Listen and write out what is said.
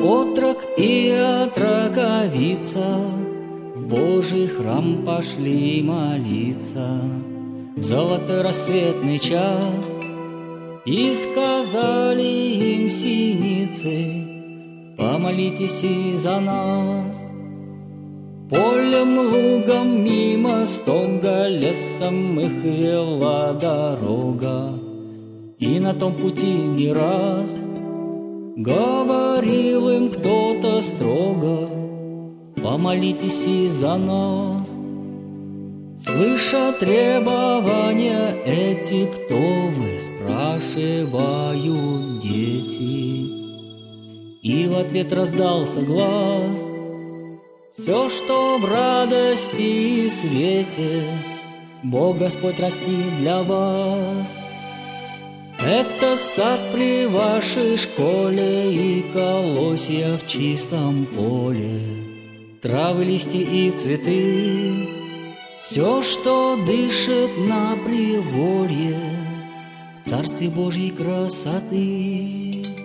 Отрок и отроковица в Божий храм пошли молиться в золотой рассветный час, и сказали им синицы: помолитесь и за нас. Полем, лугом, мимо стога, лесом их вела дорога, и на том пути не раз говорил им кто-то строго: помолитесь и за нас. Слыша требования эти, кто вы, спрашивают дети, и в ответ раздался глас: все, что в радости и свете, Бог Господь растит для вас. Это сад при вашей школе и колосья в чистом поле, травы, листья и цветы, все, что дышит на приволье в Царстве Божьей красоты.